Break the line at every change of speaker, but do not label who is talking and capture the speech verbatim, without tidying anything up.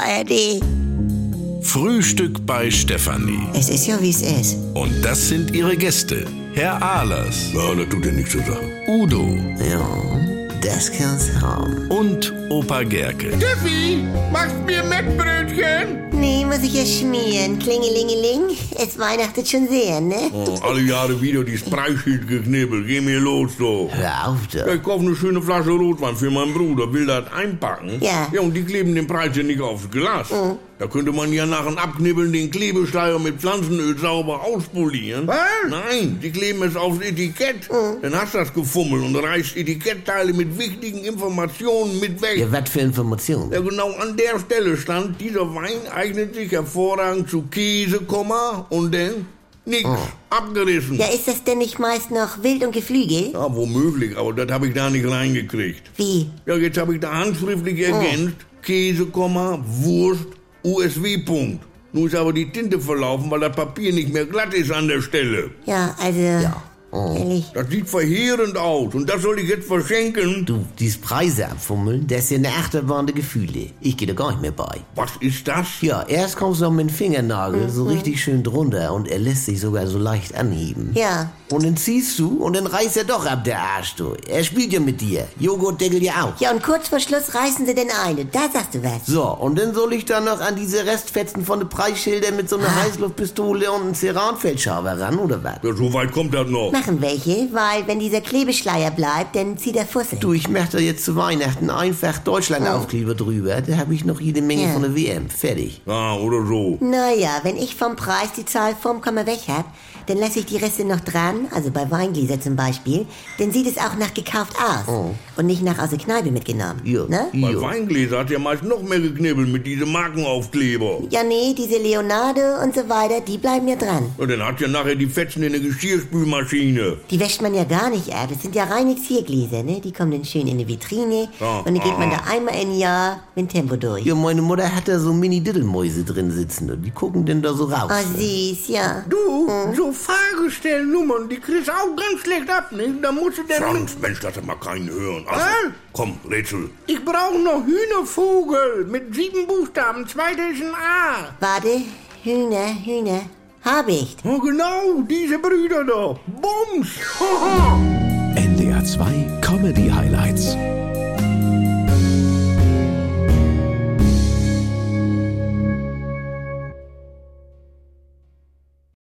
A R D.
Frühstück bei Stefanie.
Es ist ja, wie es ist.
Und das sind ihre Gäste. Herr Ahlers.
Ja, das tut ja nichts zur Sache.
Udo.
Ja, das kann's haben.
Und Opa Gerke.
Steffi, machst mir Mettbrötchen?
Nee, muss ich ja schmieren. Klingelingeling. Es weihnachtet schon sehr, ne?
Oh, alle Jahre wieder dieses Preisschild geknibbelt. Geh mir los, so.
Hör auf,
Ja,
du.
ich kaufe eine schöne Flasche Rotwein für meinen Bruder, will das einpacken.
Ja.
Ja, und die kleben den Preis ja nicht aufs Glas.
Mhm.
Da könnte man ja nach dem Abknibbeln den Klebeschleier mit Pflanzenöl sauber auspolieren.
Was?
Nein, die kleben es aufs Etikett.
Mhm.
Dann hast du das gefummelt und reißt Etikettteile mit wichtigen Informationen mit weg.
Ja, was für Informationen?
Ja, genau an der Stelle stand, dieser Wein eignet sich hervorragend zu Käse, Komma, und dann nix, abgerissen.
Ja, ist das denn nicht meist noch Wild und Geflügel?
Ja, womöglich, aber das habe ich da nicht reingekriegt.
Wie?
Ja, jetzt habe ich da handschriftlich ergänzt, Käse, Komma, Wurst, U S W. Punkt. Nun ist aber die Tinte verlaufen, weil das Papier nicht mehr glatt ist an der Stelle.
Ja, also... Ja. Ehrlich?
Das sieht verheerend aus und das soll ich jetzt verschenken.
Du, dieses Preise abfummeln, das ist ja eine Achterbahn der Gefühle. Ich gehe da gar nicht mehr bei.
Was ist das?
Ja, erst kommst du mit dem Fingernagel so richtig schön drunter und er lässt sich sogar so leicht anheben.
Ja.
Und dann ziehst du und dann reißt er doch ab, der Arsch, du. Er spielt ja mit dir. Joghurtdeckel ja auch.
Ja, und kurz vor Schluss reißen sie den ein. Da sagst du was.
So, und dann soll ich da noch an diese Restfetzen von den Preisschildern mit so einer
Ah.
Heißluftpistole und einem Ceranfeldschaber ran, oder was?
Ja, so weit kommt das noch.
Machen welche, weil wenn dieser Klebeschleier bleibt, dann zieht er Fusse.
Du, ich mach da jetzt zu Weihnachten einfach Deutschland-Aufkleber drüber. Da habe ich noch jede Menge
Ja.
von der W M. Fertig.
Ja, oder so.
Naja, wenn ich vom Preis die Zahl vom Komma weg hab, dann lasse ich die Reste noch dran, also bei Weingläser zum Beispiel, dann sieht es auch nach gekauft aus und nicht nach aus der Kneipe mitgenommen.
Ja.
Ne?
Bei
Jo.
Weingläser hat ja meist noch mehr geknibbelt mit diesem Markenaufkleber.
Ja, nee, diese Leonardo und so weiter, die bleiben ja dran.
Und dann hat ja nachher die Fetzen in der Geschirrspülmaschine.
Die wäscht man ja gar nicht ab. Das sind ja reine Ziergläser, ne? Die kommen dann schön in eine Vitrine
Ja.
und dann geht man da einmal im Jahr mit Tempo durch.
Ja, meine Mutter hat da so Mini-Diddelmäuse drin sitzen und die gucken denn da so raus.
Oh, süß, ja.
Du, so Fahrgestellnummern, die kriegst du auch ganz schlecht ab, nicht? Da musst du denn...
Franz, Mensch, lass mal keinen hören. Also,
Hä?
komm, Rätsel.
Ich brauche noch Hühnervogel mit sieben Buchstaben, zweiter ist ein A.
Warte, Hühner, Hühner. Hab ich.
Oh, genau, diese Brüder da. Bums.
N D R zwei Comedy Highlights.